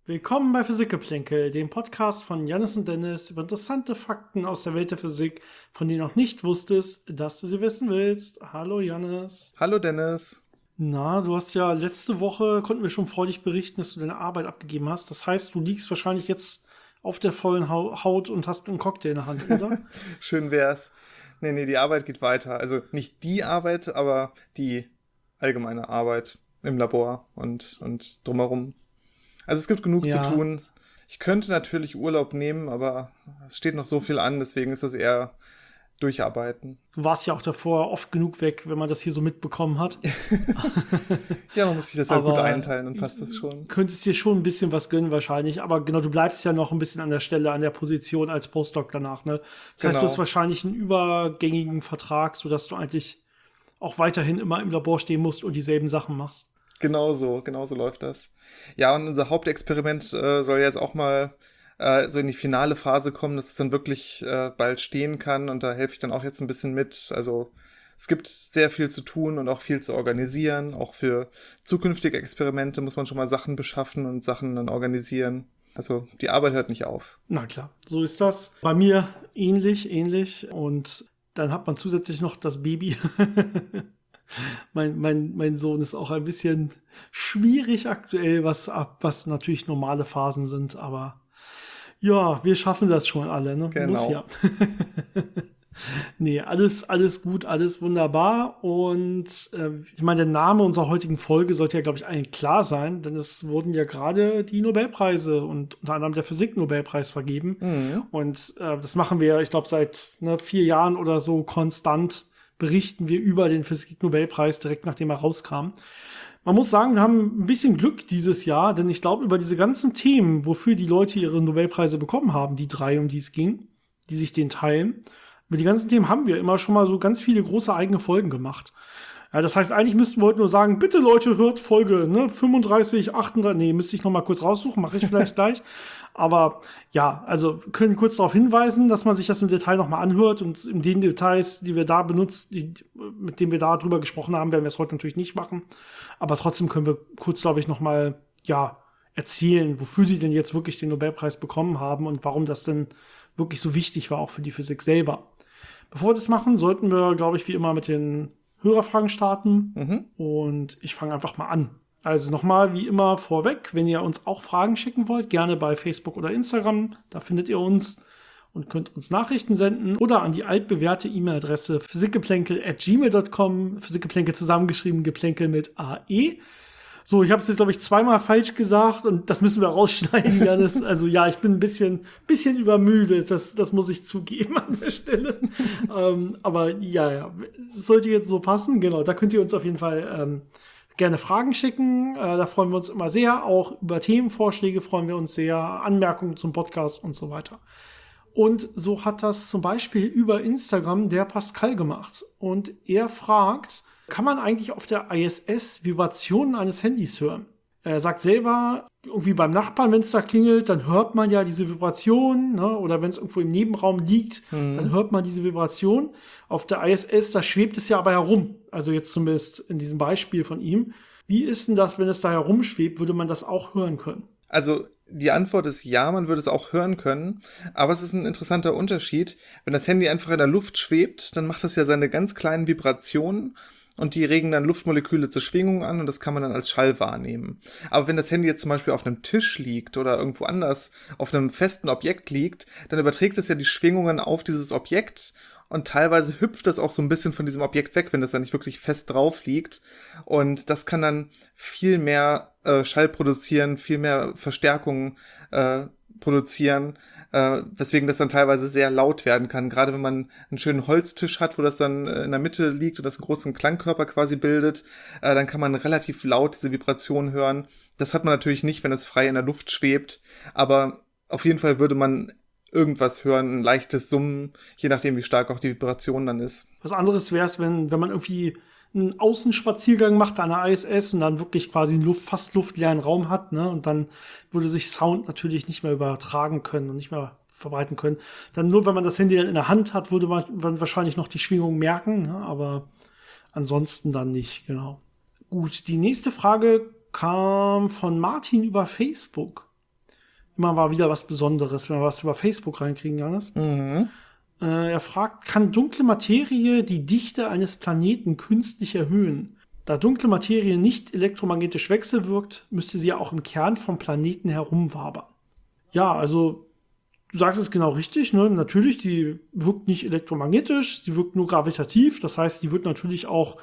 Willkommen bei Physikgeplänkel, dem Podcast von Jannis und Dennis über interessante Fakten aus der Welt der Physik, von denen du noch nicht wusstest, dass du sie wissen willst. Hallo Jannis. Hallo Dennis. Na, du hast ja letzte Woche, konnten wir schon freudig berichten, dass du deine Arbeit abgegeben hast. Das heißt, du liegst wahrscheinlich jetzt auf der vollen Haut und hast einen Cocktail in der Hand, oder? Schön wär's. Nee, die Arbeit geht weiter. Also nicht die Arbeit, aber die allgemeine Arbeit im Labor und drumherum. Also es gibt genug zu tun. Ich könnte natürlich Urlaub nehmen, aber es steht noch so viel an, deswegen ist das eher durcharbeiten. Du warst ja auch davor oft genug weg, wenn man das hier so mitbekommen hat. Ja, man muss sich das halt gut einteilen und passt das schon. Könntest dir schon ein bisschen was gönnen wahrscheinlich, aber genau, du bleibst ja noch ein bisschen an der Stelle, an der Position als Postdoc danach, ne? Das heißt, du hast wahrscheinlich einen übergängigen Vertrag, sodass du eigentlich auch weiterhin immer im Labor stehen musst und dieselben Sachen machst. Genau so läuft das. Ja, und unser Hauptexperiment soll jetzt auch mal so in die finale Phase kommen, dass es dann wirklich bald stehen kann, und da helfe ich dann auch jetzt ein bisschen mit. Also es gibt sehr viel zu tun und auch viel zu organisieren. Auch für zukünftige Experimente muss man schon mal Sachen beschaffen und Sachen dann organisieren. Also die Arbeit hört nicht auf. Na klar, so ist das. Bei mir ähnlich. Und dann hat man zusätzlich noch das Baby. Mein Sohn ist auch ein bisschen schwierig aktuell, was natürlich normale Phasen sind, aber ja, wir schaffen das schon alle, ne? Genau. Muss ja. Nee, alles gut, alles wunderbar. Und ich meine, der Name unserer heutigen Folge sollte ja, glaube ich, allen klar sein, denn es wurden ja gerade die Nobelpreise und unter anderem der Physik-Nobelpreis vergeben. Mhm. Und das machen wir, ich glaube, seit 4 Jahren oder so konstant berichten wir über den Physik-Nobelpreis direkt nachdem er rauskam. Man muss sagen, wir haben ein bisschen Glück dieses Jahr, denn ich glaube, über diese ganzen Themen, wofür die Leute ihre Nobelpreise bekommen haben, die 3, um die es ging, die sich den teilen, über die ganzen Themen haben wir immer schon mal so ganz viele große eigene Folgen gemacht. Ja, das heißt, eigentlich müssten wir heute nur sagen, bitte Leute, hört Folge 35, 38, nee, müsste ich noch mal kurz raussuchen, mache ich vielleicht gleich. Aber ja, also können kurz darauf hinweisen, dass man sich das im Detail noch mal anhört, und in den Details, die wir da benutzen, mit denen wir da drüber gesprochen haben, werden wir es heute natürlich nicht machen. Aber trotzdem können wir kurz, glaube ich, noch mal erzählen, wofür die denn jetzt wirklich den Nobelpreis bekommen haben und warum das denn wirklich so wichtig war, auch für die Physik selber. Bevor wir das machen, sollten wir, glaube ich, wie immer mit den Hörerfragen starten. Mhm. Und ich fange einfach mal an. Also nochmal wie immer vorweg, wenn ihr uns auch Fragen schicken wollt, gerne bei Facebook oder Instagram, da findet ihr uns und könnt uns Nachrichten senden oder an die altbewährte E-Mail-Adresse physikgeplänkel@gmail.com, Physikgeplänkel zusammengeschrieben, Geplänkel mit AE. So, ich habe es jetzt, glaube ich, 2-mal falsch gesagt und das müssen wir rausschneiden, Janis. Also ja, ich bin ein bisschen übermüdet, das muss ich zugeben an der Stelle. Aber ja, es sollte jetzt so passen. Genau, da könnt ihr uns auf jeden Fall gerne Fragen schicken. Da freuen wir uns immer sehr. Auch über Themenvorschläge freuen wir uns sehr. Anmerkungen zum Podcast und so weiter. Und so hat das zum Beispiel über Instagram der Pascal gemacht. Und er fragt, kann man eigentlich auf der ISS Vibrationen eines Handys hören? Er sagt selber, irgendwie beim Nachbarn, wenn es da klingelt, dann hört man ja diese Vibration, ne? Oder wenn es irgendwo im Nebenraum liegt, dann hört man diese Vibration. Auf der ISS, da schwebt es ja aber herum. Also jetzt zumindest in diesem Beispiel von ihm. Wie ist denn das, wenn es da herumschwebt? Würde man das auch hören können? Also die Antwort ist ja, man würde es auch hören können, aber es ist ein interessanter Unterschied. Wenn das Handy einfach in der Luft schwebt, dann macht das ja seine ganz kleinen Vibrationen und die regen dann Luftmoleküle zur Schwingung an und das kann man dann als Schall wahrnehmen. Aber wenn das Handy jetzt zum Beispiel auf einem Tisch liegt oder irgendwo anders auf einem festen Objekt liegt, dann überträgt es ja die Schwingungen auf dieses Objekt. Und teilweise hüpft das auch so ein bisschen von diesem Objekt weg, wenn das dann nicht wirklich fest drauf liegt. Und das kann dann viel mehr Schall produzieren, viel mehr Verstärkung produzieren, weswegen das dann teilweise sehr laut werden kann. Gerade wenn man einen schönen Holztisch hat, wo das dann in der Mitte liegt und das einen großen Klangkörper quasi bildet, dann kann man relativ laut diese Vibration hören. Das hat man natürlich nicht, wenn es frei in der Luft schwebt. Aber auf jeden Fall würde man irgendwas hören, ein leichtes Summen, je nachdem, wie stark auch die Vibration dann ist. Was anderes wäre es, wenn man irgendwie einen Außenspaziergang macht an der ISS und dann wirklich quasi einen fast luftleeren Raum hat, ne? Und dann würde sich Sound natürlich nicht mehr übertragen können und nicht mehr verbreiten können. Dann nur, wenn man das Handy dann in der Hand hat, würde man wahrscheinlich noch die Schwingung merken, ne? Aber ansonsten dann nicht, genau. Gut, die nächste Frage kam von Martin über Facebook. immer mal wieder was Besonderes, wenn wir was über Facebook reinkriegen, Janis. Mhm. Er fragt, kann dunkle Materie die Dichte eines Planeten künstlich erhöhen? Da dunkle Materie nicht elektromagnetisch wechselwirkt, müsste sie ja auch im Kern vom Planeten herumwabern. Ja, also du sagst es genau richtig, ne? Natürlich, die wirkt nicht elektromagnetisch, sie wirkt nur gravitativ. Das heißt, die wird natürlich auch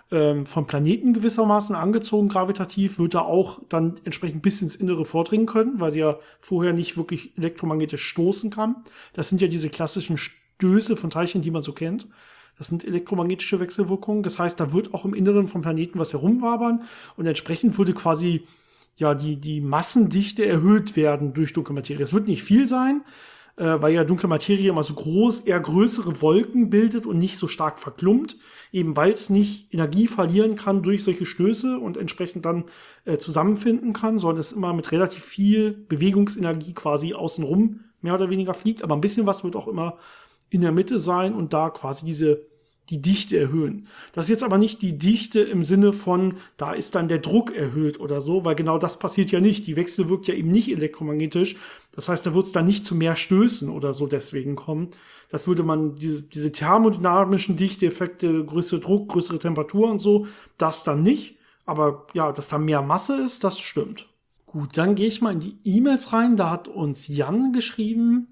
vom Planeten gewissermaßen angezogen, gravitativ, wird da auch dann entsprechend bis ins Innere vordringen können, weil sie ja vorher nicht wirklich elektromagnetisch stoßen kann. Das sind ja diese klassischen Stöße von Teilchen, die man so kennt. Das sind elektromagnetische Wechselwirkungen. Das heißt, da wird auch im Inneren vom Planeten was herumwabern und entsprechend würde quasi ja die Massendichte erhöht werden durch dunkle Materie. Es wird nicht viel sein, weil ja dunkle Materie immer so eher größere Wolken bildet und nicht so stark verklumpt, eben weil es nicht Energie verlieren kann durch solche Stöße und entsprechend dann zusammenfinden kann, sondern es immer mit relativ viel Bewegungsenergie quasi außenrum mehr oder weniger fliegt. Aber ein bisschen was wird auch immer in der Mitte sein und da quasi die Dichte erhöhen. Das ist jetzt aber nicht die Dichte im Sinne von, da ist dann der Druck erhöht oder so, weil genau das passiert ja nicht. Die Wechsel wirkt ja eben nicht elektromagnetisch. Das heißt, da wird es dann nicht zu mehr Stößen oder so deswegen kommen. Das würde man, diese thermodynamischen Dichteeffekte, größere Druck, größere Temperatur und so, das dann nicht. Aber ja, dass da mehr Masse ist, das stimmt. Gut, dann gehe ich mal in die E-Mails rein. Da hat uns Jan geschrieben.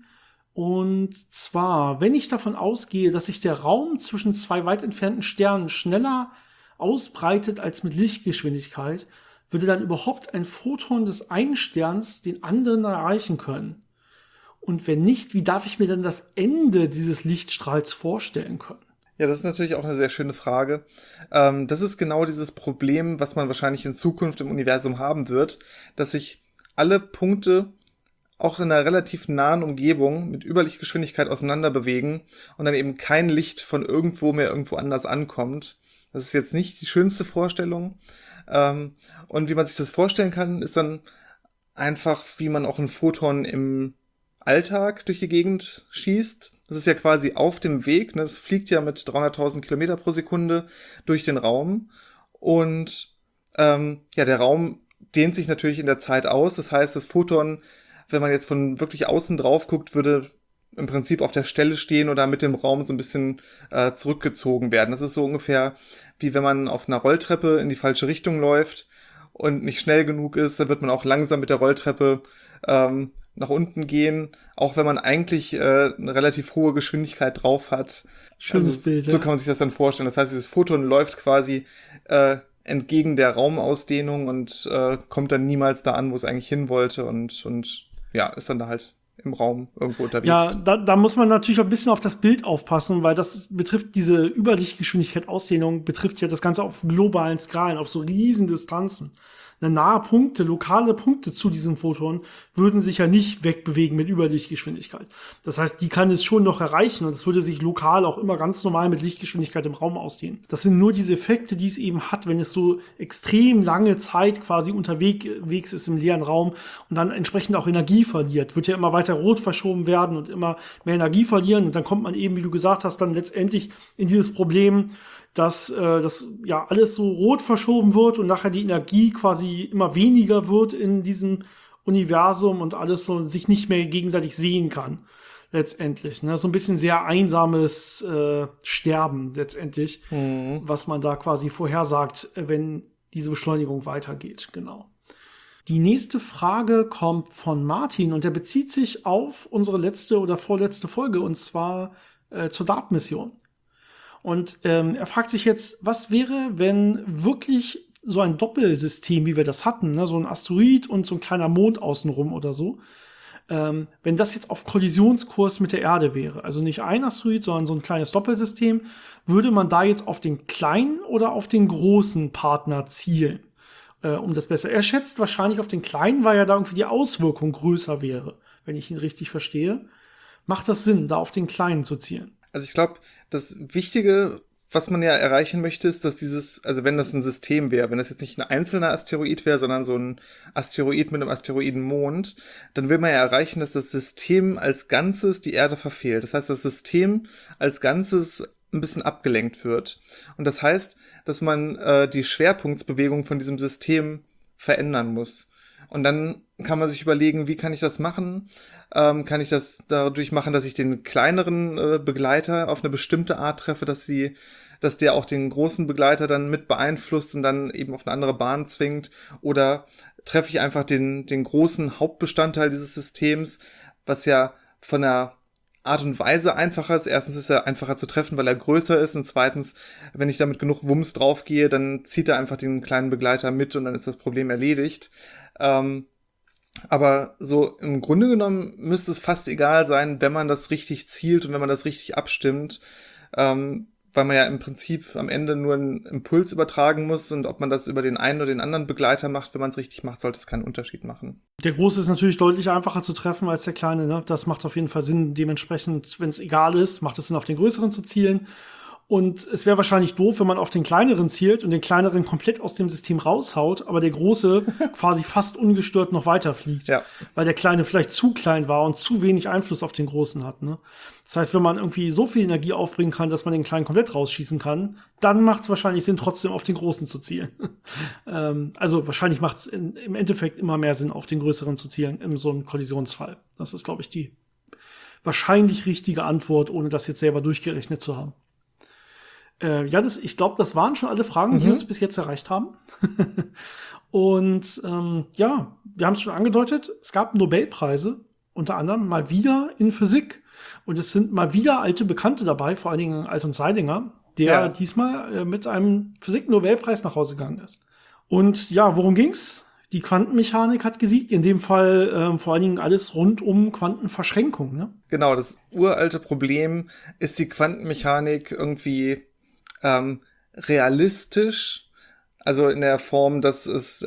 Und zwar, wenn ich davon ausgehe, dass sich der Raum zwischen zwei weit entfernten Sternen schneller ausbreitet als mit Lichtgeschwindigkeit, würde dann überhaupt ein Photon des einen Sterns den anderen erreichen können? Und wenn nicht, wie darf ich mir dann das Ende dieses Lichtstrahls vorstellen können? Ja, das ist natürlich auch eine sehr schöne Frage. Das ist genau dieses Problem, was man wahrscheinlich in Zukunft im Universum haben wird, dass sich alle Punkte auch in einer relativ nahen Umgebung mit Überlichtgeschwindigkeit auseinander bewegen und dann eben kein Licht von irgendwo mehr irgendwo anders ankommt. Das ist jetzt nicht die schönste Vorstellung. Und wie man sich das vorstellen kann, ist dann einfach, wie man auch ein Photon im Alltag durch die Gegend schießt. Das ist ja quasi auf dem Weg. Ne? Es fliegt ja mit 300.000 Kilometer pro Sekunde durch den Raum. Und der Raum dehnt sich natürlich in der Zeit aus. Das heißt, das Photon, wenn man jetzt von wirklich außen drauf guckt, würde im Prinzip auf der Stelle stehen oder mit dem Raum so ein bisschen zurückgezogen werden. Das ist so ungefähr wie wenn man auf einer Rolltreppe in die falsche Richtung läuft und nicht schnell genug ist, dann wird man auch langsam mit der Rolltreppe nach unten gehen, auch wenn man eigentlich eine relativ hohe Geschwindigkeit drauf hat. Schönes Bild, ja. So kann man sich das dann vorstellen. Das heißt, dieses Photon läuft quasi entgegen der Raumausdehnung und kommt dann niemals da an, wo es eigentlich hin wollte und ja, ist dann da halt im Raum irgendwo unterwegs. Ja, da muss man natürlich auch ein bisschen auf das Bild aufpassen, weil das betrifft diese Überlichtgeschwindigkeit Ausdehnung, betrifft ja das Ganze auf globalen Skalen, auf so riesen Distanzen. Nahe Punkte, lokale Punkte zu diesem Photon würden sich ja nicht wegbewegen mit Überlichtgeschwindigkeit. Das heißt, die kann es schon noch erreichen und es würde sich lokal auch immer ganz normal mit Lichtgeschwindigkeit im Raum ausdehnen. Das sind nur diese Effekte, die es eben hat, wenn es so extrem lange Zeit quasi unterwegs ist im leeren Raum und dann entsprechend auch Energie verliert. Wird ja immer weiter rot verschoben werden und immer mehr Energie verlieren und dann kommt man eben, wie du gesagt hast, dann letztendlich in dieses Problem, dass das ja alles so rot verschoben wird und nachher die Energie quasi immer weniger wird in diesem Universum und alles so sich nicht mehr gegenseitig sehen kann letztendlich. Ne? So ein bisschen sehr einsames Sterben letztendlich, was man da quasi vorhersagt, wenn diese Beschleunigung weitergeht. Genau. Die nächste Frage kommt von Martin und der bezieht sich auf unsere letzte oder vorletzte Folge und zwar zur DART-Mission. Und er fragt sich jetzt, was wäre, wenn wirklich so ein Doppelsystem, wie wir das hatten, ne, so ein Asteroid und so ein kleiner Mond außenrum oder so, wenn das jetzt auf Kollisionskurs mit der Erde wäre, also nicht ein Asteroid, sondern so ein kleines Doppelsystem, würde man da jetzt auf den kleinen oder auf den großen Partner zielen? Um das besser. Er schätzt wahrscheinlich auf den kleinen, weil ja da irgendwie die Auswirkung größer wäre, wenn ich ihn richtig verstehe. Macht das Sinn, da auf den kleinen zu zielen? Also ich glaube, das Wichtige, was man ja erreichen möchte, ist, dass also wenn das ein System wäre, wenn das jetzt nicht ein einzelner Asteroid wäre, sondern so ein Asteroid mit einem Asteroidenmond, dann will man ja erreichen, dass das System als Ganzes die Erde verfehlt. Das heißt, das System als Ganzes ein bisschen abgelenkt wird. Und das heißt, dass man die Schwerpunktsbewegung von diesem System verändern muss. Und dann kann man sich überlegen, wie kann ich das machen? Kann ich das dadurch machen, dass ich den kleineren Begleiter auf eine bestimmte Art treffe, dass der auch den großen Begleiter dann mit beeinflusst und dann eben auf eine andere Bahn zwingt? Oder treffe ich einfach den großen Hauptbestandteil dieses Systems, was ja von der Art und Weise einfacher ist. Erstens ist er einfacher zu treffen, weil er größer ist, und zweitens, wenn ich da mit genug Wumms draufgehe, dann zieht er einfach den kleinen Begleiter mit und dann ist das Problem erledigt. Aber so im Grunde genommen müsste es fast egal sein, wenn man das richtig zielt und wenn man das richtig abstimmt, weil man ja im Prinzip am Ende nur einen Impuls übertragen muss, und ob man das über den einen oder den anderen Begleiter macht, wenn man es richtig macht, sollte es keinen Unterschied machen. Der Große ist natürlich deutlich einfacher zu treffen als der Kleine, ne? Das macht auf jeden Fall Sinn. Dementsprechend, wenn es egal ist, macht es Sinn, auf den Größeren zu zielen. Und es wäre wahrscheinlich doof, wenn man auf den Kleineren zielt und den Kleineren komplett aus dem System raushaut, aber der Große quasi fast ungestört noch weiterfliegt. Ja. Weil der Kleine vielleicht zu klein war und zu wenig Einfluss auf den Großen hat. Ne? Das heißt, wenn man irgendwie so viel Energie aufbringen kann, dass man den Kleinen komplett rausschießen kann, dann macht es wahrscheinlich Sinn, trotzdem auf den Großen zu zielen. Also wahrscheinlich macht es im Endeffekt immer mehr Sinn, auf den Größeren zu zielen, in so einem Kollisionsfall. Das ist, glaube ich, die wahrscheinlich richtige Antwort, ohne das jetzt selber durchgerechnet zu haben. Ja, ich glaube, das waren schon alle Fragen, die uns bis jetzt erreicht haben. Und ja, wir haben es schon angedeutet, es gab Nobelpreise, unter anderem mal wieder in Physik. Und es sind mal wieder alte Bekannte dabei, vor allen Dingen Alton Seidinger, der diesmal mit einem Physik-Nobelpreis nach Hause gegangen ist. Und ja, worum ging's? Die Quantenmechanik hat gesiegt, in dem Fall vor allen Dingen alles rund um Quantenverschränkung. Ne? Genau, das uralte Problem ist die Quantenmechanik irgendwie realistisch, also in der Form, dass es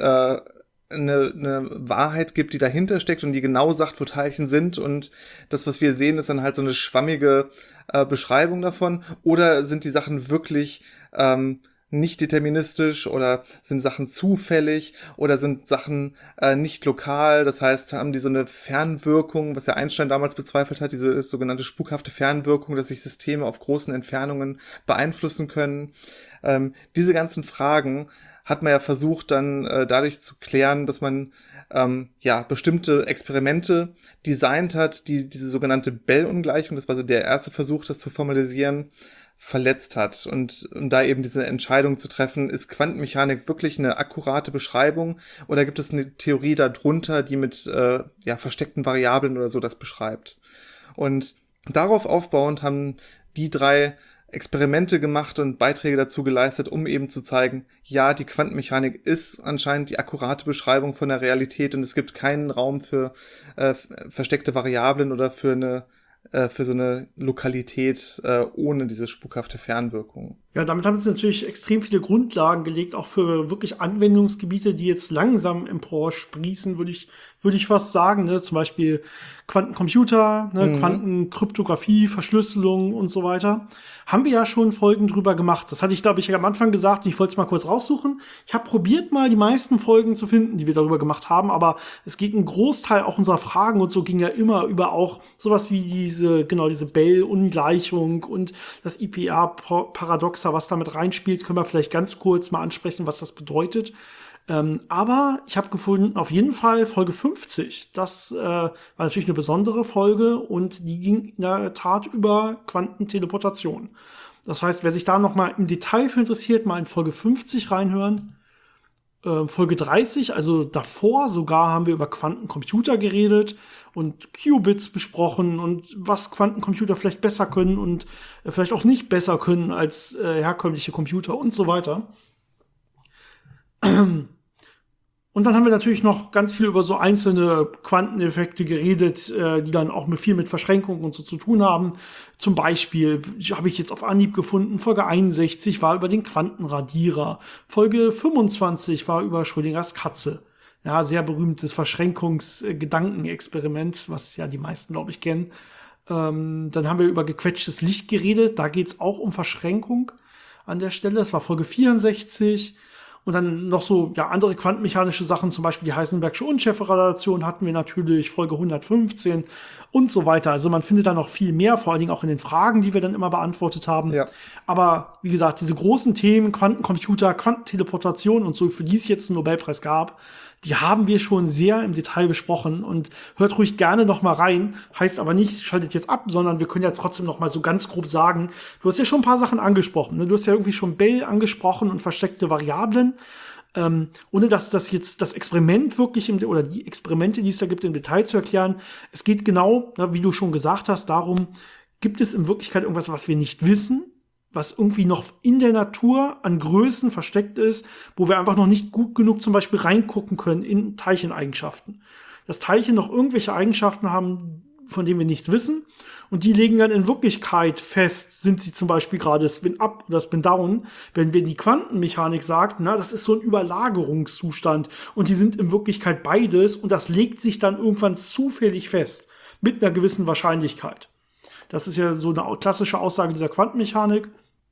eine Wahrheit gibt, die dahinter steckt und die genau sagt, wo Teilchen sind, und das, was wir sehen, ist dann halt so eine schwammige Beschreibung davon, oder sind die Sachen wirklich nicht deterministisch, oder sind Sachen zufällig, oder sind Sachen nicht lokal, das heißt, haben die so eine Fernwirkung, was ja Einstein damals bezweifelt hat, diese sogenannte spukhafte Fernwirkung, dass sich Systeme auf großen Entfernungen beeinflussen können. Diese ganzen Fragen hat man ja versucht dann dadurch zu klären, dass man bestimmte Experimente designt hat, die diese sogenannte Bell-Ungleichung, das war so der erste Versuch, das zu formalisieren, verletzt hat. Und um da eben diese Entscheidung zu treffen, ist Quantenmechanik wirklich eine akkurate Beschreibung, oder gibt es eine Theorie darunter, die mit versteckten Variablen oder so das beschreibt? Und darauf aufbauend haben die 3 Experimente gemacht und Beiträge dazu geleistet, um eben zu zeigen, ja, die Quantenmechanik ist anscheinend die akkurate Beschreibung von der Realität, und es gibt keinen Raum für versteckte Variablen oder für so eine Lokalität ohne diese spukhafte Fernwirkung. Ja, damit haben sie natürlich extrem viele Grundlagen gelegt, auch für wirklich Anwendungsgebiete, die jetzt langsam emporsprießen, würde ich fast sagen. Ne? Zum Beispiel Quantencomputer, Quantenkryptographie, Verschlüsselung und so weiter. Haben wir ja schon Folgen drüber gemacht. Das hatte ich, glaube ich, am Anfang gesagt, und ich wollte es mal kurz raussuchen. Ich habe probiert, mal die meisten Folgen zu finden, die wir darüber gemacht haben, aber es geht ein Großteil auch unserer Fragen und so ging ja immer über auch sowas wie diese Bell-Ungleichung und das IPA-Paradox, was damit reinspielt, können wir vielleicht ganz kurz mal ansprechen, was das bedeutet. Aber ich habe gefunden, auf jeden Fall Folge 50. Das war natürlich eine besondere Folge, und die ging in der Tat über Quantenteleportation. Das heißt, wer sich da noch mal im Detail für interessiert, mal in Folge 50 reinhören. Folge 30, also davor sogar, haben wir über Quantencomputer geredet und Qubits besprochen und was Quantencomputer vielleicht besser können und vielleicht auch nicht besser können als herkömmliche Computer und so weiter. Und dann haben wir natürlich noch ganz viel über so einzelne Quanteneffekte geredet, die dann auch viel mit Verschränkungen und so zu tun haben. Zum Beispiel habe ich jetzt auf Anhieb gefunden, Folge 61 war über den Quantenradierer. Folge 25 war über Schrödingers Katze. Ja, sehr berühmtes Verschränkungsgedankenexperiment, was ja die meisten, glaube ich, kennen. Dann haben wir über gequetschtes Licht geredet. Da geht es auch um Verschränkung an der Stelle. Das war Folge 64. Und dann noch so andere quantenmechanische Sachen, zum Beispiel die Heisenbergsche Unschärferelation hatten wir natürlich, Folge 115 und so weiter. Also man findet da noch viel mehr, vor allen Dingen auch in den Fragen, die wir dann immer beantwortet haben. Ja. Aber wie gesagt, diese großen Themen, Quantencomputer, Quantenteleportation und so, für die es jetzt einen Nobelpreis gab, die haben wir schon sehr im Detail besprochen und hört ruhig gerne noch mal rein. Heißt aber nicht, schaltet jetzt ab, sondern wir können ja trotzdem noch mal so ganz grob sagen, du hast ja schon ein paar Sachen angesprochen. Ne? Du hast ja irgendwie schon Bell angesprochen und versteckte Variablen. Ohne dass das jetzt das Experiment wirklich oder die Experimente, die es da gibt, im Detail zu erklären. Es geht genau, wie du schon gesagt hast, darum, gibt es in Wirklichkeit irgendwas, was wir nicht wissen, was irgendwie noch in der Natur an Größen versteckt ist, wo wir einfach noch nicht gut genug zum Beispiel reingucken können in Teilcheneigenschaften. Dass Teilchen noch irgendwelche Eigenschaften haben, von denen wir nichts wissen. Und die legen dann in Wirklichkeit fest, sind sie zum Beispiel gerade Spin-up oder Spin-down. Wenn die Quantenmechanik sagt, das ist so ein Überlagerungszustand. Und die sind in Wirklichkeit beides. Und das legt sich dann irgendwann zufällig fest. Mit einer gewissen Wahrscheinlichkeit. Das ist ja so eine klassische Aussage dieser Quantenmechanik.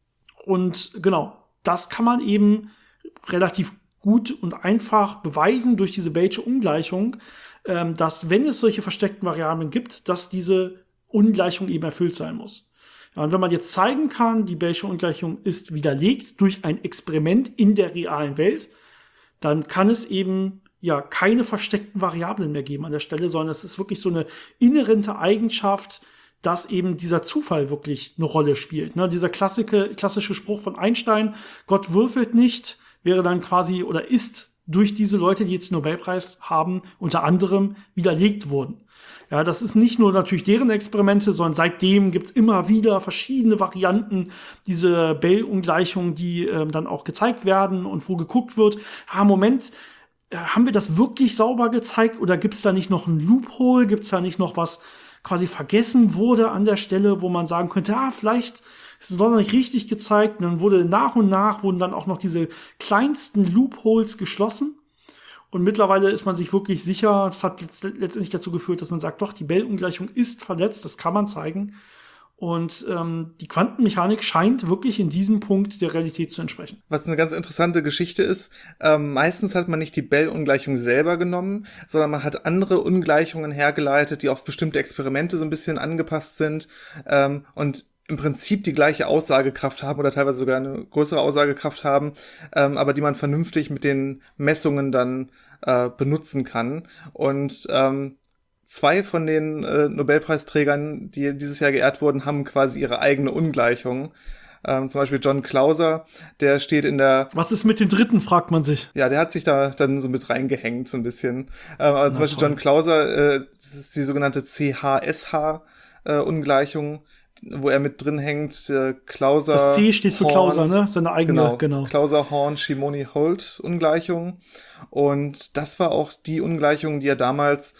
Und genau, das kann man eben relativ gut und einfach beweisen durch diese Bayesche Ungleichung, dass, wenn es solche versteckten Variablen gibt, dass diese Ungleichung eben erfüllt sein muss. Ja, und wenn man jetzt zeigen kann, die Bayesche Ungleichung ist widerlegt durch ein Experiment in der realen Welt, dann kann es eben keine versteckten Variablen mehr geben an der Stelle, sondern es ist wirklich so eine inhärente Eigenschaft, dass eben dieser Zufall wirklich eine Rolle spielt. Ne? Dieser klassische Spruch von Einstein, Gott würfelt nicht, wäre dann quasi oder ist durch diese Leute, die jetzt den Nobelpreis haben, unter anderem widerlegt worden. Ja, das ist nicht nur natürlich deren Experimente, sondern seitdem gibt's immer wieder verschiedene Varianten, diese Bell-Ungleichungen, die dann auch gezeigt werden und wo geguckt wird, Moment, haben wir das wirklich sauber gezeigt oder gibt's da nicht noch ein Loophole, gibt's da nicht noch was quasi vergessen wurde an der Stelle, wo man sagen könnte, vielleicht ist es doch noch nicht richtig gezeigt. Und dann wurde nach und nach wurden dann auch noch diese kleinsten Loopholes geschlossen. Und mittlerweile ist man sich wirklich sicher, das hat letztendlich dazu geführt, dass man sagt, doch, die Bell-Ungleichung ist verletzt, das kann man zeigen. Und die Quantenmechanik scheint wirklich in diesem Punkt der Realität zu entsprechen. Was eine ganz interessante Geschichte ist, meistens hat man nicht die Bell-Ungleichung selber genommen, sondern man hat andere Ungleichungen hergeleitet, die auf bestimmte Experimente so ein bisschen angepasst sind und im Prinzip die gleiche Aussagekraft haben oder teilweise sogar eine größere Aussagekraft haben, aber die man vernünftig mit den Messungen dann benutzen kann. Und zwei von den Nobelpreisträgern, die dieses Jahr geehrt wurden, haben quasi ihre eigene Ungleichung. Zum Beispiel John Clauser, der steht in der... Was ist mit den Dritten, fragt man sich. Ja, der hat sich da dann so mit reingehängt, so ein bisschen. Aber zum Beispiel John Clauser, das ist die sogenannte CHSH-Ungleichung, wo er mit drin hängt, Clauser. Das C steht für Clauser, ne? Seine eigene, genau. Clauser, Horn, Shimoni, Holt Ungleichung. Und das war auch die Ungleichung, die er damals,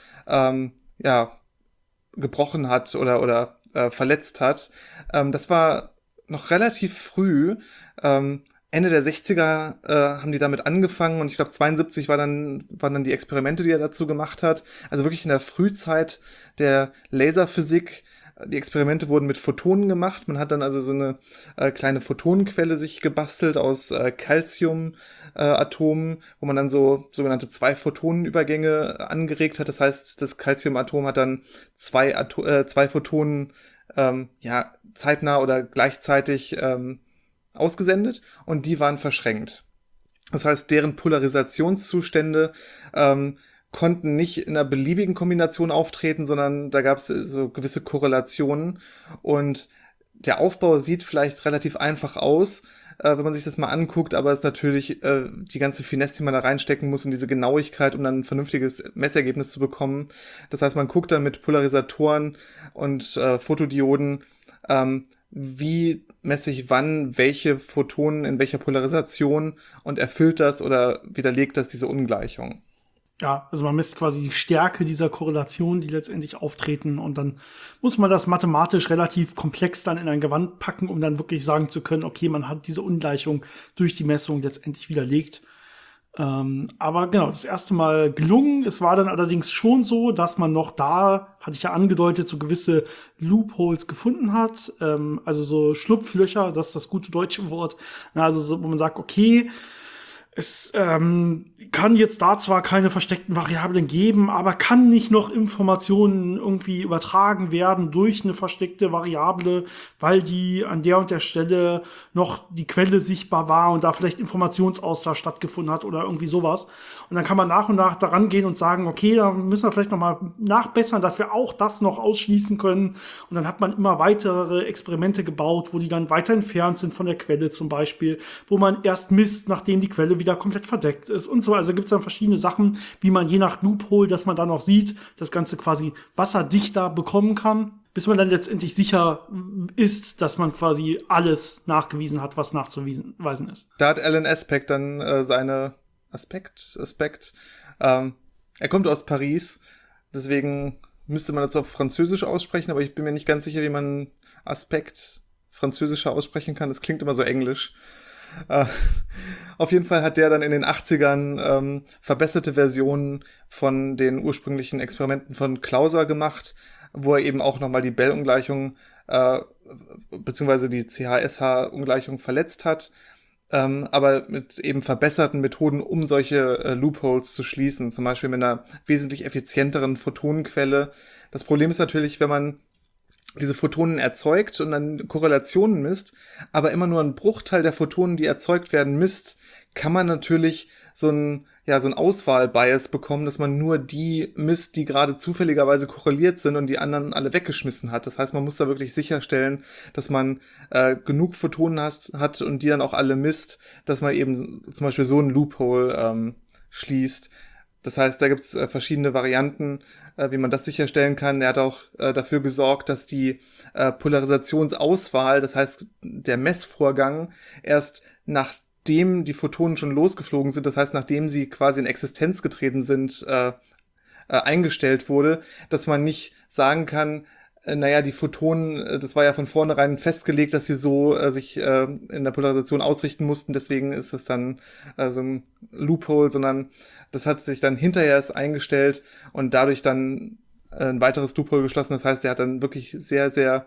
gebrochen hat oder verletzt hat. Das war noch relativ früh. Ende der 60er haben die damit angefangen und ich glaube 72 waren dann die Experimente, die er dazu gemacht hat. Also wirklich in der Frühzeit der Laserphysik. Die Experimente wurden mit Photonen gemacht. Man hat dann also so eine kleine Photonenquelle sich gebastelt aus Calcium-Atomen, wo man dann so sogenannte 2-Photonen-Übergänge angeregt hat. Das heißt, das Calcium-Atom hat dann zwei Photonen zeitnah oder gleichzeitig ausgesendet und die waren verschränkt. Das heißt, deren Polarisationszustände konnten nicht in einer beliebigen Kombination auftreten, sondern da gab es so gewisse Korrelationen und der Aufbau sieht vielleicht relativ einfach aus, wenn man sich das mal anguckt, aber es ist natürlich die ganze Finesse, die man da reinstecken muss und diese Genauigkeit, um dann ein vernünftiges Messergebnis zu bekommen. Das heißt, man guckt dann mit Polarisatoren und Photodioden, wie messe ich wann welche Photonen in welcher Polarisation und erfüllt das oder widerlegt das diese Ungleichung. Ja, also man misst quasi die Stärke dieser Korrelationen, die letztendlich auftreten und dann muss man das mathematisch relativ komplex dann in ein Gewand packen, um dann wirklich sagen zu können, okay, man hat diese Ungleichung durch die Messung letztendlich widerlegt. Aber genau, das erste Mal gelungen. Es war dann allerdings schon so, dass man noch da, hatte ich ja angedeutet, so gewisse Loopholes gefunden hat. Also so Schlupflöcher, das ist das gute deutsche Wort. Also so, wo man sagt, okay, Es kann jetzt da zwar keine versteckten Variablen geben, aber kann nicht noch Informationen irgendwie übertragen werden durch eine versteckte Variable, weil die an der und der Stelle noch die Quelle sichtbar war und da vielleicht Informationsaustausch stattgefunden hat oder irgendwie sowas. Und dann kann man nach und nach daran gehen und sagen, okay, da müssen wir vielleicht noch mal nachbessern, dass wir auch das noch ausschließen können. Und dann hat man immer weitere Experimente gebaut, wo die dann weiter entfernt sind von der Quelle zum Beispiel, wo man erst misst, nachdem die Quelle wieder komplett verdeckt ist und so. Also gibt es dann verschiedene Sachen, wie man je nach Loophole, dass man dann auch sieht, das Ganze quasi wasserdichter bekommen kann, bis man dann letztendlich sicher ist, dass man quasi alles nachgewiesen hat, was nachzuweisen ist. Da hat Alan Aspect dann seine Aspekt. Er kommt aus Paris, deswegen müsste man das auf Französisch aussprechen, aber ich bin mir nicht ganz sicher, wie man Aspekt französischer aussprechen kann. Das klingt immer so englisch. Auf jeden Fall hat der dann in den 80ern verbesserte Versionen von den ursprünglichen Experimenten von Clauser gemacht, wo er eben auch nochmal die Bell-Ungleichung beziehungsweise die CHSH-Ungleichung verletzt hat, aber mit eben verbesserten Methoden, um solche Loopholes zu schließen, zum Beispiel mit einer wesentlich effizienteren Photonenquelle. Das Problem ist natürlich, wenn man diese Photonen erzeugt und dann Korrelationen misst, aber immer nur einen Bruchteil der Photonen, die erzeugt werden, misst, kann man natürlich so ein Auswahl-Bias bekommen, dass man nur die misst, die gerade zufälligerweise korreliert sind und die anderen alle weggeschmissen hat. Das heißt, man muss da wirklich sicherstellen, dass man genug Photonen hat und die dann auch alle misst, dass man eben zum Beispiel so ein Loophole schließt. Das heißt, da gibt es verschiedene Varianten, wie man das sicherstellen kann. Er hat auch dafür gesorgt, dass die Polarisationsauswahl, das heißt der Messvorgang, erst nachdem die Photonen schon losgeflogen sind, das heißt nachdem sie quasi in Existenz getreten sind, eingestellt wurde, dass man nicht sagen kann, die Photonen, das war ja von vornherein festgelegt, dass sie so sich in der Polarisation ausrichten mussten, deswegen ist es dann so ein Loophole, sondern das hat sich dann hinterher erst eingestellt und dadurch dann ein weiteres Loophole geschlossen. Das heißt, er hat dann wirklich sehr, sehr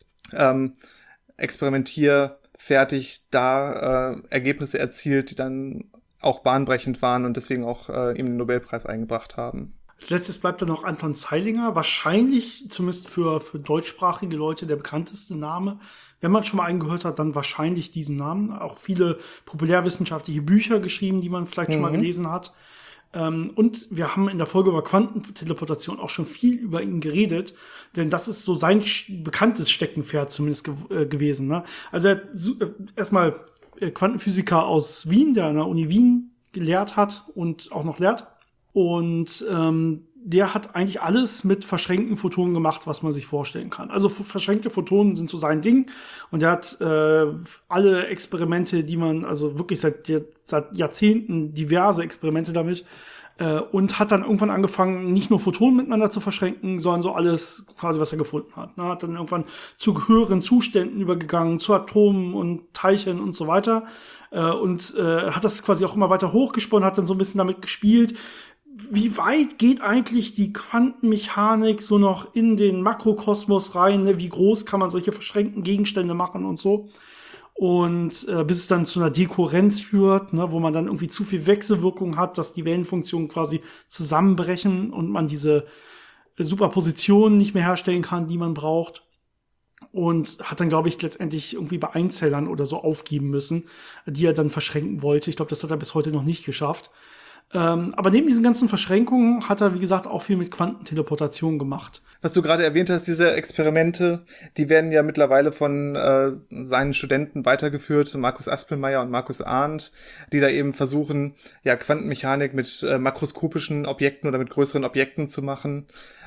experimentierfertig da Ergebnisse erzielt, die dann auch bahnbrechend waren und deswegen auch ihm den Nobelpreis eingebracht haben. Als letztes bleibt dann noch Anton Zeilinger, wahrscheinlich, zumindest für deutschsprachige Leute, der bekannteste Name. Wenn man schon mal einen gehört hat, dann wahrscheinlich diesen Namen. Auch viele populärwissenschaftliche Bücher geschrieben, die man vielleicht schon mal gelesen hat. Und wir haben in der Folge über Quantenteleportation auch schon viel über ihn geredet, denn das ist so sein bekanntes Steckenpferd zumindest gewesen. Ne? Also er hat erstmal Quantenphysiker aus Wien, der an der Uni Wien gelehrt hat und auch noch lehrt. Und der hat eigentlich alles mit verschränkten Photonen gemacht, was man sich vorstellen kann. Also verschränkte Photonen sind so sein Ding. Und er hat alle Experimente, die man, also wirklich seit Jahrzehnten diverse Experimente damit, und hat dann irgendwann angefangen, nicht nur Photonen miteinander zu verschränken, sondern so alles quasi, was er gefunden hat. Ne? Hat dann irgendwann zu höheren Zuständen übergegangen, zu Atomen und Teilchen und so weiter. Und hat das quasi auch immer weiter hochgesponnen, hat dann so ein bisschen damit gespielt. Wie weit geht eigentlich die Quantenmechanik so noch in den Makrokosmos rein? Ne? Wie groß kann man solche verschränkten Gegenstände machen und so? Und bis es dann zu einer Dekohärenz führt, ne, wo man dann irgendwie zu viel Wechselwirkung hat, dass die Wellenfunktionen quasi zusammenbrechen und man diese Superpositionen nicht mehr herstellen kann, die man braucht. Und hat dann, glaube ich, letztendlich irgendwie bei Einzellern oder so aufgeben müssen, die er dann verschränken wollte. Ich glaube, das hat er bis heute noch nicht geschafft. Aber neben diesen ganzen Verschränkungen hat er, wie gesagt, auch viel mit Quantenteleportation gemacht. Was du gerade erwähnt hast, diese Experimente, die werden ja mittlerweile von seinen Studenten weitergeführt, Markus Aspelmeier und Markus Arndt, die da eben versuchen, ja, Quantenmechanik mit makroskopischen Objekten oder mit größeren Objekten zu machen.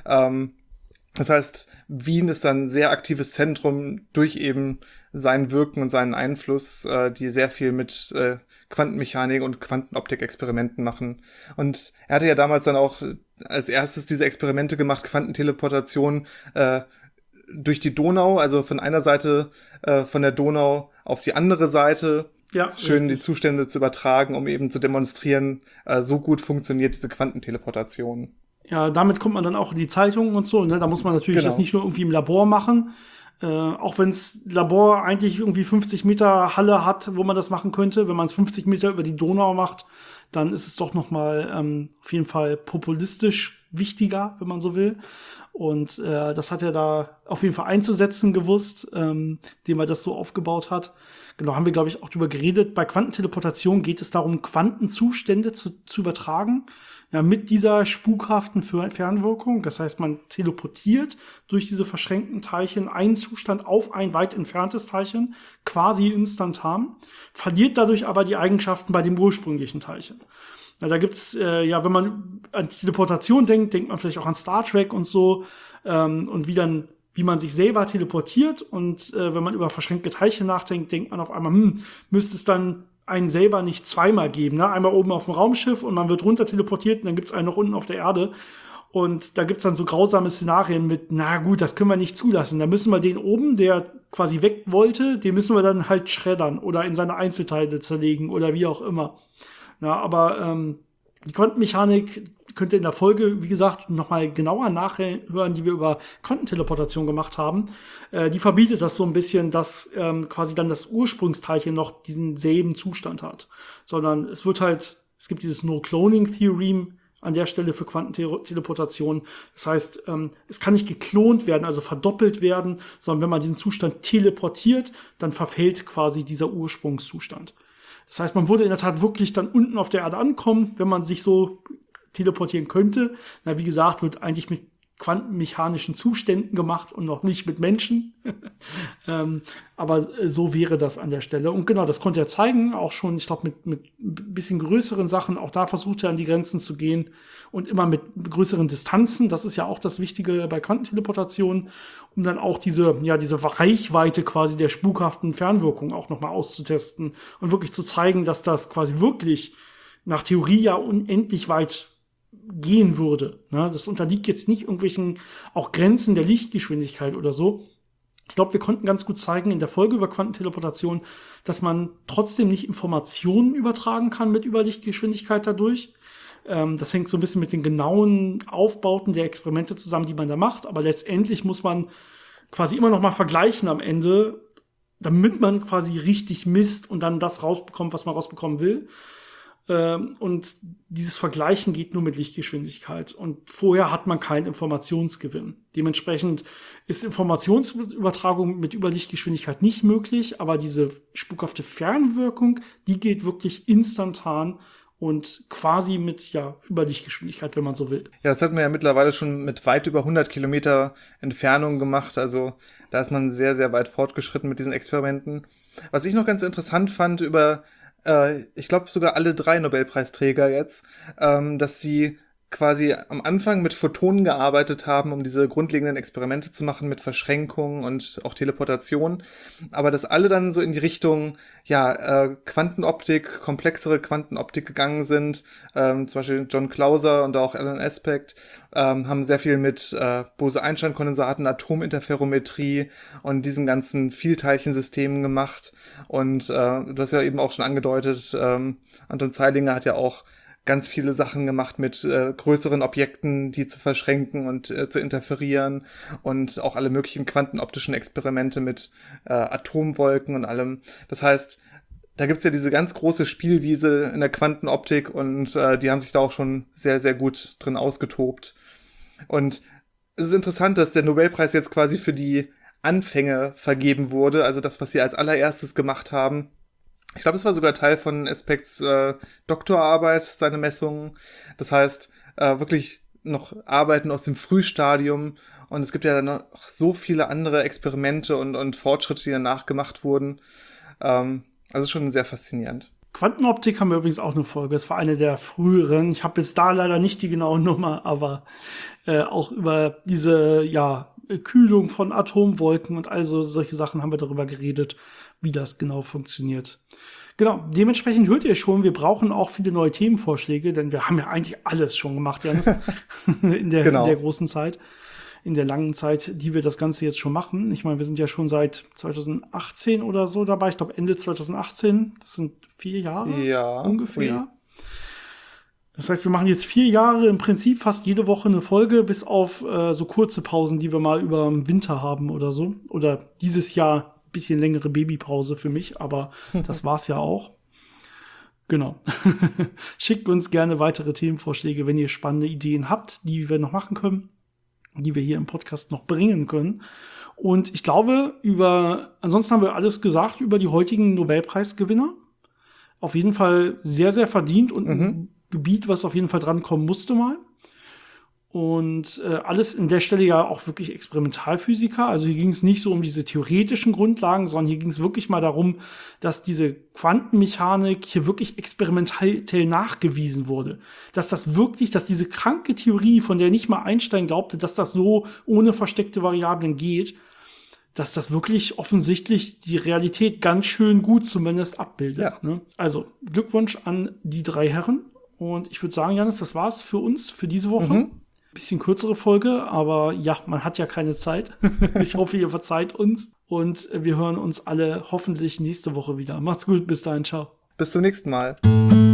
Das heißt, Wien ist dann ein sehr aktives Zentrum durch eben sein Wirken und seinen Einfluss, die sehr viel mit Quantenmechanik und Quantenoptik-Experimenten machen. Und er hatte ja damals dann auch als erstes diese Experimente gemacht, Quantenteleportation durch die Donau, also von einer Seite von der Donau auf die andere Seite. Ja, schön richtig. Die Zustände zu übertragen, um eben zu demonstrieren, so gut funktioniert diese Quantenteleportation. Ja, damit kommt man dann auch in die Zeitungen und so. Ne? Da muss man natürlich das nicht nur irgendwie im Labor machen, Auch wenn das Labor eigentlich irgendwie 50 Meter Halle hat, wo man das machen könnte. Wenn man es 50 Meter über die Donau macht, dann ist es doch noch mal auf jeden Fall populistisch wichtiger, wenn man so will. Und das hat er da auf jeden Fall einzusetzen gewusst, indem er das so aufgebaut hat. Genau, haben wir, glaube ich, auch drüber geredet. Bei Quantenteleportation geht es darum, Quantenzustände zu übertragen. Ja, mit dieser spukhaften Fernwirkung. Das heißt, man teleportiert durch diese verschränkten Teilchen einen Zustand auf ein weit entferntes Teilchen, quasi instantan, verliert dadurch aber die Eigenschaften bei dem ursprünglichen Teilchen. Ja, da gibt's, wenn man an Teleportation denkt, denkt man vielleicht auch an Star Trek und so, und wie man sich selber teleportiert. Und wenn man über verschränkte Teilchen nachdenkt, denkt man auf einmal, müsste es dann einen selber nicht zweimal geben, ne? Einmal oben auf dem Raumschiff und man wird runter teleportiert und dann gibt's einen noch unten auf der Erde. Und da gibt's dann so grausame Szenarien mit, na gut, das können wir nicht zulassen. Da müssen wir den oben, der quasi weg wollte, den müssen wir dann halt schreddern oder in seine Einzelteile zerlegen oder wie auch immer. Na, aber die Quantenmechanik könnt ihr in der Folge, wie gesagt, nochmal genauer nachhören, die wir über Quantenteleportation gemacht haben. Die verbietet das so ein bisschen, dass quasi dann das Ursprungsteilchen noch diesen selben Zustand hat. Sondern es gibt dieses No-Cloning-Theorem an der Stelle für Quantenteleportation. Das heißt, es kann nicht geklont werden, also verdoppelt werden, sondern wenn man diesen Zustand teleportiert, dann verfällt quasi dieser Ursprungszustand. Das heißt, man würde in der Tat wirklich dann unten auf der Erde ankommen, wenn man sich so teleportieren könnte. Na, wie gesagt, wird eigentlich mit quantenmechanischen Zuständen gemacht und noch nicht mit Menschen. Aber so wäre das an der Stelle. Und genau, das konnte er zeigen, auch schon, ich glaube, mit ein bisschen größeren Sachen. Auch da versucht er an die Grenzen zu gehen und immer mit größeren Distanzen. Das ist ja auch das Wichtige bei Quantenteleportation, um dann auch diese Reichweite quasi der spukhaften Fernwirkung auch nochmal auszutesten und wirklich zu zeigen, dass das quasi wirklich nach Theorie ja unendlich weit gehen würde. Ne? Das unterliegt jetzt nicht irgendwelchen auch Grenzen der Lichtgeschwindigkeit oder so. Ich glaube, wir konnten ganz gut zeigen in der Folge über Quantenteleportation, dass man trotzdem nicht Informationen übertragen kann mit Überlichtgeschwindigkeit dadurch. Das hängt so ein bisschen mit den genauen Aufbauten der Experimente zusammen, die man da macht. Aber letztendlich muss man quasi immer noch mal vergleichen am Ende, damit man quasi richtig misst und dann das rausbekommt, was man rausbekommen will. Und dieses Vergleichen geht nur mit Lichtgeschwindigkeit. Und vorher hat man keinen Informationsgewinn. Dementsprechend ist Informationsübertragung mit Überlichtgeschwindigkeit nicht möglich, aber diese spukhafte Fernwirkung, die geht wirklich instantan und quasi mit Überlichtgeschwindigkeit, wenn man so will. Ja, das hat man ja mittlerweile schon mit weit über 100 Kilometer Entfernung gemacht. Also da ist man sehr, sehr weit fortgeschritten mit diesen Experimenten. Was ich noch ganz interessant fand ich glaube sogar alle 3 Nobelpreisträger jetzt, dass sie quasi am Anfang mit Photonen gearbeitet haben, um diese grundlegenden Experimente zu machen mit Verschränkungen und auch Teleportation, aber dass alle dann so in die Richtung Quantenoptik, komplexere Quantenoptik gegangen sind, zum Beispiel John Clauser und auch Alan Aspect haben sehr viel mit Bose-Einstein-Kondensaten, Atominterferometrie und diesen ganzen Vielteilchensystemen gemacht. Und du hast ja eben auch schon angedeutet, Anton Zeilinger hat ja auch ganz viele Sachen gemacht mit größeren Objekten, die zu verschränken und zu interferieren und auch alle möglichen quantenoptischen Experimente mit Atomwolken und allem. Das heißt, da gibt's ja diese ganz große Spielwiese in der Quantenoptik und die haben sich da auch schon sehr, sehr gut drin ausgetobt. Und es ist interessant, dass der Nobelpreis jetzt quasi für die Anfänge vergeben wurde, also das, was sie als allererstes gemacht haben. Ich glaube, es war sogar Teil von Aspects Doktorarbeit, seine Messungen. Das heißt, wirklich noch Arbeiten aus dem Frühstadium. Und es gibt ja dann noch so viele andere Experimente und Fortschritte, die danach gemacht wurden. Also schon sehr faszinierend. Quantenoptik haben wir übrigens auch eine Folge. Es war eine der früheren. Ich habe jetzt da leider nicht die genaue Nummer, aber auch über diese Kühlung von Atomwolken und also solche Sachen haben wir darüber geredet, wie das genau funktioniert. Genau, dementsprechend hört ihr schon, wir brauchen auch viele neue Themenvorschläge, denn wir haben ja eigentlich alles schon gemacht, Janis, in der großen Zeit, in der langen Zeit, die wir das Ganze jetzt schon machen. Ich meine, wir sind ja schon seit 2018 oder so dabei, ich glaube Ende 2018, das sind 4 Jahre ungefähr. Das heißt, wir machen jetzt 4 Jahre im Prinzip fast jede Woche eine Folge, bis auf so kurze Pausen, die wir mal über den Winter haben oder so. Oder dieses Jahr ein bisschen längere Babypause für mich, aber das war's ja auch. Genau. Schickt uns gerne weitere Themenvorschläge, wenn ihr spannende Ideen habt, die wir noch machen können, die wir hier im Podcast noch bringen können. Und ich glaube, ansonsten haben wir alles gesagt über die heutigen Nobelpreisgewinner. Auf jeden Fall sehr, sehr verdient und ein Gebiet, was auf jeden Fall drankommen musste mal. Und alles in der Stelle ja auch wirklich Experimentalphysiker. Also hier ging es nicht so um diese theoretischen Grundlagen, sondern hier ging es wirklich mal darum, dass diese Quantenmechanik hier wirklich experimentell nachgewiesen wurde. Dass diese kranke Theorie, von der nicht mal Einstein glaubte, dass das so ohne versteckte Variablen geht, dass das wirklich offensichtlich die Realität ganz schön gut zumindest abbildet. Ja. Ne? Also Glückwunsch an die 3 Herren. Und ich würde sagen, Janis, das war's für uns für diese Woche. Bisschen kürzere Folge, aber ja, man hat ja keine Zeit. Ich hoffe, ihr verzeiht uns. Und wir hören uns alle hoffentlich nächste Woche wieder. Macht's gut, bis dahin, ciao. Bis zum nächsten Mal.